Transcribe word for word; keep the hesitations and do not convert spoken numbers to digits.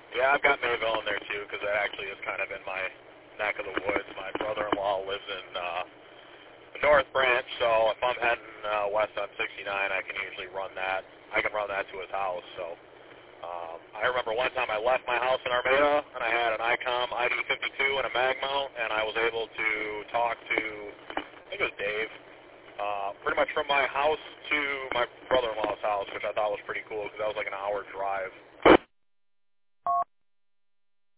Yeah, I've got Mayville in there too, because that actually is kind of in my neck of the woods. My brother-in-law lives in uh, the North Branch, so if I'm heading uh, west on sixty-nine, I can usually run that. I can run that to his house. So um, I remember one time I left my house in Armada, and I had an ICOM I D fifty-two and a mag mount, and I was able to talk to, I think it was Dave, uh, pretty much from my house to my brother-in-law's house, which I thought was pretty cool because that was like an hour drive.